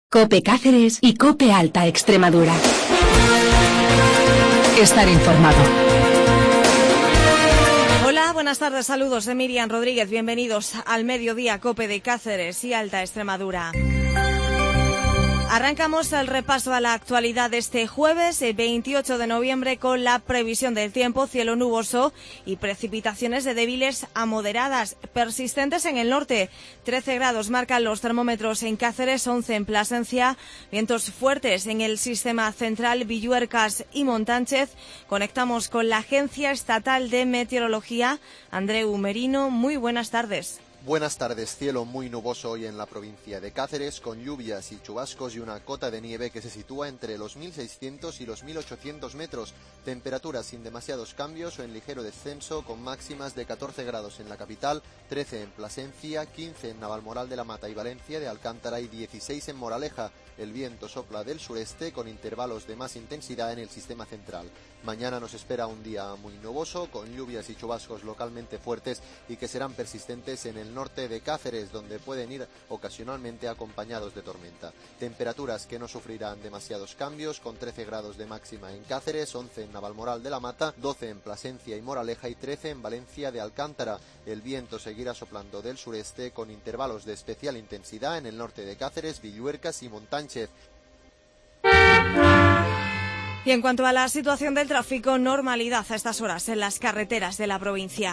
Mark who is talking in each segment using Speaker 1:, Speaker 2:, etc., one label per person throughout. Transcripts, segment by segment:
Speaker 1: COPE Cáceres y COPE Alta Extremadura. Estar informado.
Speaker 2: Hola, buenas tardes, saludos de Miriam Rodríguez, bienvenidos al Mediodía COPE de Cáceres y Alta Extremadura. Arrancamos el repaso a la actualidad de este jueves, 28 de noviembre, con la previsión del tiempo: cielo nuboso y precipitaciones de débiles a moderadas, persistentes en el norte. 13 grados marcan los termómetros en Cáceres, 11 en Plasencia, vientos fuertes en el sistema central, Villuercas y Montánchez. Conectamos con la Agencia Estatal de Meteorología. Andreu Merino, muy buenas tardes.
Speaker 3: Buenas tardes, cielo muy nuboso hoy en la provincia de Cáceres, con lluvias y chubascos y una cota de nieve que se sitúa entre los 1.600 y los 1.800 metros. Temperaturas sin demasiados cambios o en ligero descenso, con máximas de 14 grados en la capital, 13 en Plasencia, 15 en Navalmoral de la Mata y Valencia de Alcántara y 16 en Moraleja. El viento sopla del sureste con intervalos de más intensidad en el sistema central. Mañana nos espera un día muy nuboso, con lluvias y chubascos localmente fuertes y que serán persistentes en el norte de Cáceres, donde pueden ir ocasionalmente acompañados de tormenta. Temperaturas que no sufrirán demasiados cambios, con 13 grados de máxima en Cáceres, 11 en Navalmoral de la Mata, 12 en Plasencia y Moraleja y 13 en Valencia de Alcántara. El viento seguirá soplando del sureste con intervalos de especial intensidad en el norte de Cáceres, Villuercas y Montánchez.
Speaker 2: Y en cuanto a la situación del tráfico, normalidad a estas horas en las carreteras de la provincia.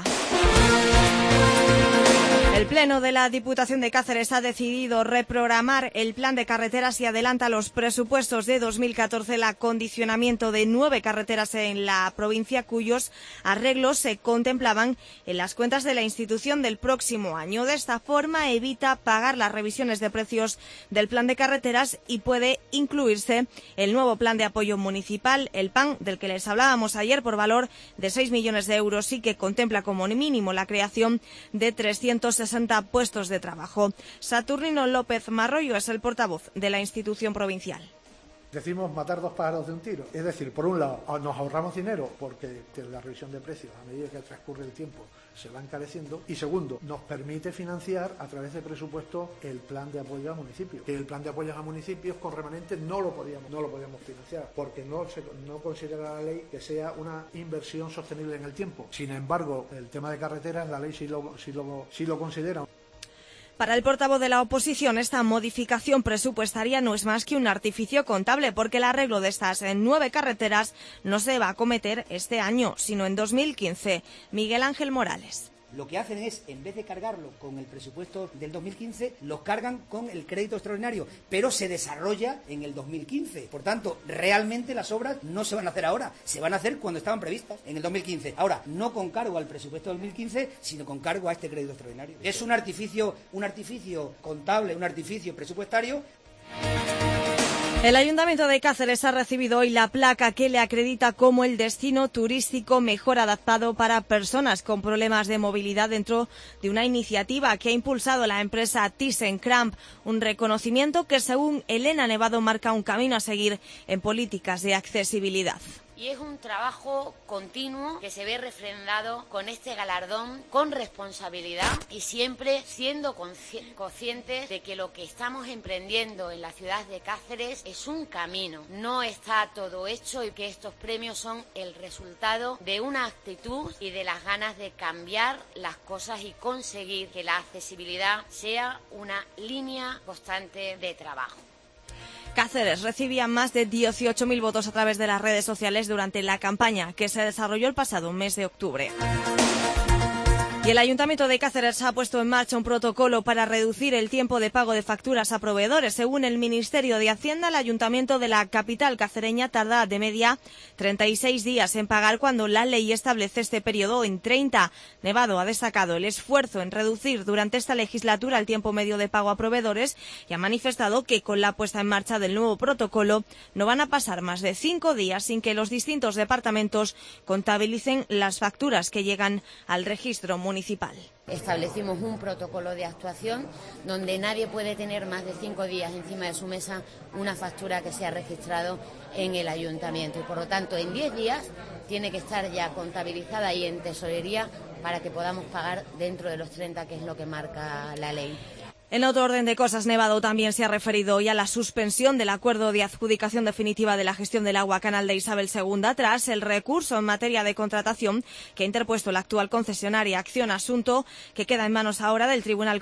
Speaker 2: El Pleno de la Diputación de Cáceres ha decidido reprogramar el plan de carreteras y adelanta los presupuestos de 2014 el acondicionamiento de 9 carreteras en la provincia, cuyos arreglos se contemplaban en las cuentas de la institución del próximo año. De esta forma evita pagar las revisiones de precios del plan de carreteras y puede incluirse el nuevo plan de apoyo municipal, el PAN, del que les hablábamos ayer, por valor de 6 millones de euros y que contempla como mínimo la creación de 360 puestos de trabajo. Saturnino López Marroyo es el portavoz de la institución provincial.
Speaker 4: Decimos matar dos pájaros de un tiro. Es decir, por un lado, nos ahorramos dinero porque la revisión de precios a medida que transcurre el tiempo se va encareciendo. Y segundo, nos permite financiar a través de presupuesto el plan de apoyo a municipios. Que el plan de apoyo a municipios con remanentes no lo podíamos financiar porque no considera la ley que sea una inversión sostenible en el tiempo. Sin embargo, el tema de carreteras, la ley sí lo considera.
Speaker 2: Para el portavoz de la oposición, esta modificación presupuestaria no es más que un artificio contable, porque el arreglo de estas 9 carreteras no se va a acometer este año, sino en 2015. Miguel Ángel Morales.
Speaker 5: Lo que hacen es, en vez de cargarlo con el presupuesto del 2015, los cargan con el crédito extraordinario, pero se desarrolla en el 2015. Por tanto, realmente las obras no se van a hacer ahora, se van a hacer cuando estaban previstas, en el 2015. Ahora, no con cargo al presupuesto del 2015, sino con cargo a este crédito extraordinario. Es un artificio contable, un artificio presupuestario.
Speaker 2: El Ayuntamiento de Cáceres ha recibido hoy la placa que le acredita como el destino turístico mejor adaptado para personas con problemas de movilidad dentro de una iniciativa que ha impulsado la empresa ThyssenKrupp, un reconocimiento que, según Elena Nevado, marca un camino a seguir en políticas de accesibilidad.
Speaker 6: Y es un trabajo continuo que se ve refrendado con este galardón, con responsabilidad y siempre siendo conscientes de que lo que estamos emprendiendo en la ciudad de Cáceres es un camino. No está todo hecho y que estos premios son el resultado de una actitud y de las ganas de cambiar las cosas y conseguir que la accesibilidad sea una línea constante de trabajo.
Speaker 2: Cáceres recibía más de 18.000 votos a través de las redes sociales durante la campaña que se desarrolló el pasado mes de octubre. Y el Ayuntamiento de Cáceres ha puesto en marcha un protocolo para reducir el tiempo de pago de facturas a proveedores. Según el Ministerio de Hacienda, el Ayuntamiento de la capital cacereña tarda de media 36 días en pagar cuando la ley establece este periodo en 30. Nevado ha destacado el esfuerzo en reducir durante esta legislatura el tiempo medio de pago a proveedores y ha manifestado que con la puesta en marcha del nuevo protocolo no van a pasar más de 5 días sin que los distintos departamentos contabilicen las facturas que llegan al registro municipal.
Speaker 6: Establecimos un protocolo de actuación donde nadie puede tener más de 5 días encima de su mesa una factura que se ha registrado en el ayuntamiento y por lo tanto en 10 días tiene que estar ya contabilizada y en tesorería para que podamos pagar dentro de los 30, que es lo que marca la ley.
Speaker 2: En otro orden de cosas, Nevado también se ha referido hoy a la suspensión del acuerdo de adjudicación definitiva de la gestión del agua canal de Isabel II tras el recurso en materia de contratación que ha interpuesto la actual concesionaria Acción, asunto que queda en manos ahora del Tribunal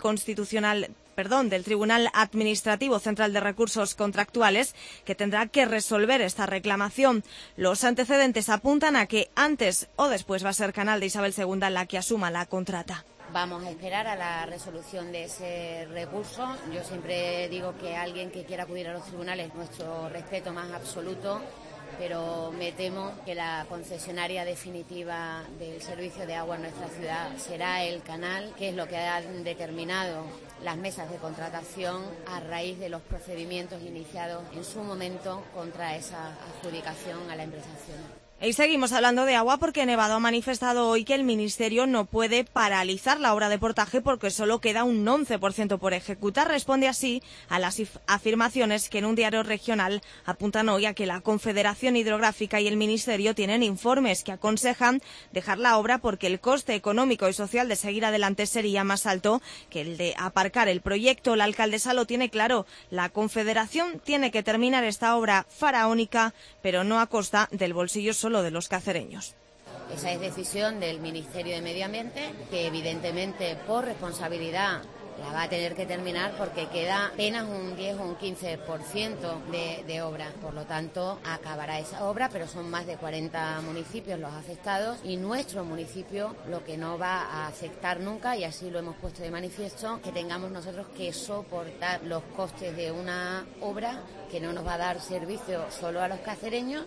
Speaker 2: Administrativo Central de Recursos Contractuales, que tendrá que resolver esta reclamación. Los antecedentes apuntan a que antes o después va a ser Canal de Isabel II la que asuma la contrata.
Speaker 6: Vamos a esperar a la resolución de ese recurso. Yo siempre digo que alguien que quiera acudir a los tribunales, nuestro respeto más absoluto, pero me temo que la concesionaria definitiva del servicio de agua en nuestra ciudad será el Canal, que es lo que han determinado las mesas de contratación a raíz de los procedimientos iniciados en su momento contra esa adjudicación a la empresa Acción.
Speaker 2: Y seguimos hablando de agua porque Nevado ha manifestado hoy que el Ministerio no puede paralizar la obra de portaje porque solo queda un 11% por ejecutar. Responde así a las afirmaciones que en un diario regional apuntan hoy a que la Confederación Hidrográfica y el Ministerio tienen informes que aconsejan dejar la obra porque el coste económico y social de seguir adelante sería más alto que el de aparcar el proyecto. La alcaldesa lo tiene claro. La Confederación tiene que terminar esta obra faraónica, pero no a costa del bolsillo solo de los cacereños.
Speaker 6: Esa es decisión del Ministerio de Medio Ambiente, que evidentemente por responsabilidad la va a tener que terminar porque queda apenas un 10 o un 15% de obra. Por lo tanto, acabará esa obra, pero son más de 40 municipios los afectados y nuestro municipio lo que no va a aceptar nunca, y así lo hemos puesto de manifiesto, que tengamos nosotros que soportar los costes de una obra que no nos va a dar servicio solo a los cacereños.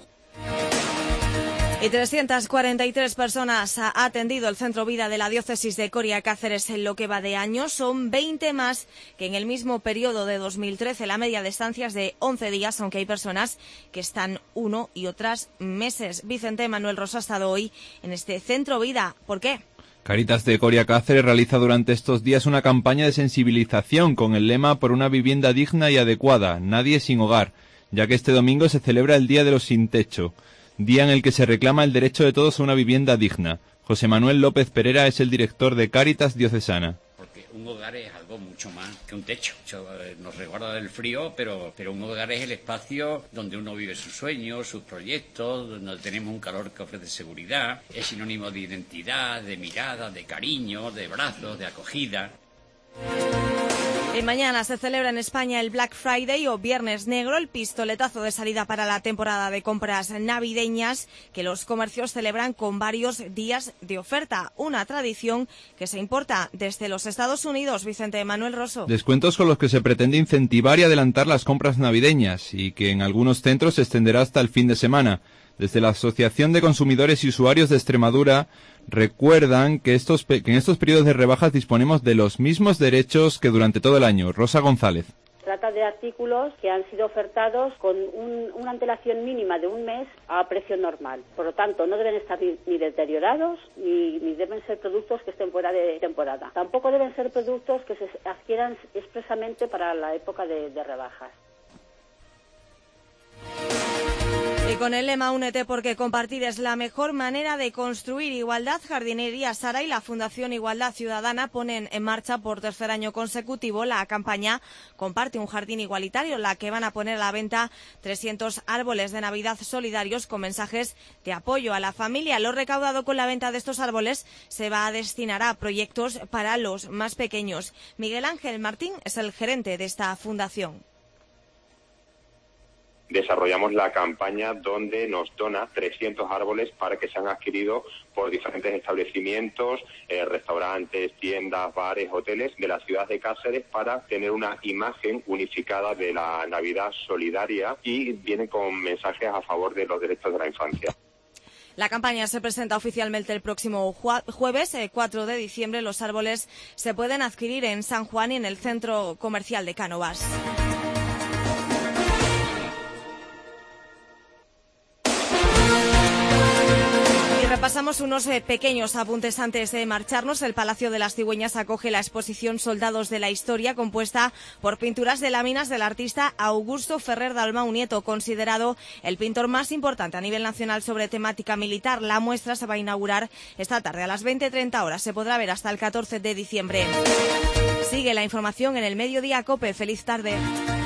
Speaker 2: Y 343 personas ha atendido el Centro Vida de la Diócesis de Coria Cáceres en lo que va de año. Son 20 más que en el mismo periodo de 2013. La media de estancias de 11 días, aunque hay personas que están uno y otras meses. Vicente Manuel Rosso ha estado hoy en este Centro Vida. ¿Por qué?
Speaker 7: Cáritas de Coria Cáceres realiza durante estos días una campaña de sensibilización con el lema por una vivienda digna y adecuada, nadie sin hogar, ya que este domingo se celebra el Día de los Sin Techo, día en el que se reclama el derecho de todos a una vivienda digna. José Manuel López Pereira es el director de Cáritas Diocesana.
Speaker 8: Porque un hogar es algo mucho más que un techo. Nos recuerda del frío, pero un hogar es el espacio donde uno vive sus sueños, sus proyectos, donde tenemos un calor que ofrece seguridad. Es sinónimo de identidad, de mirada, de cariño, de brazos, de acogida.
Speaker 2: Y mañana se celebra en España el Black Friday o Viernes Negro, el pistoletazo de salida para la temporada de compras navideñas que los comercios celebran con varios días de oferta. Una tradición que se importa desde los Estados Unidos. Vicente Manuel Rosso.
Speaker 7: Descuentos con los que se pretende incentivar y adelantar las compras navideñas y que en algunos centros se extenderá hasta el fin de semana. Desde la Asociación de Consumidores y Usuarios de Extremadura recuerdan que en estos periodos de rebajas disponemos de los mismos derechos que durante todo el año. Rosa González.
Speaker 9: Trata de artículos que han sido ofertados con una antelación mínima de un mes a precio normal. Por lo tanto, no deben estar ni deteriorados ni deben ser productos que estén fuera de temporada. Tampoco deben ser productos que se adquieran expresamente para la época de rebajas.
Speaker 2: Y con el lema Únete porque compartir es la mejor manera de construir igualdad, Jardinería Sara y la Fundación Igualdad Ciudadana ponen en marcha por tercer año consecutivo la campaña Comparte un jardín igualitario, en la que van a poner a la venta 300 árboles de Navidad solidarios con mensajes de apoyo a la familia. Lo recaudado con la venta de estos árboles se va a destinar a proyectos para los más pequeños. Miguel Ángel Martín es el gerente de esta fundación.
Speaker 10: Desarrollamos la campaña donde nos dona 300 árboles para que sean adquiridos por diferentes establecimientos, restaurantes, tiendas, bares, hoteles de la ciudad de Cáceres para tener una imagen unificada de la Navidad solidaria y viene con mensajes a favor de los derechos de la infancia.
Speaker 2: La campaña se presenta oficialmente el próximo jueves, 4 de diciembre. Los árboles se pueden adquirir en San Juan y en el centro comercial de Cánovas. Repasamos unos pequeños apuntes antes de marcharnos. El Palacio de las Cigüeñas acoge la exposición Soldados de la Historia, compuesta por pinturas de láminas del artista Augusto Ferrer Dalmau Nieto, considerado el pintor más importante a nivel nacional sobre temática militar. La muestra se va a inaugurar esta tarde a las 20:30 horas. Se podrá ver hasta el 14 de diciembre. Sigue la información en el Mediodía COPE. Feliz tarde.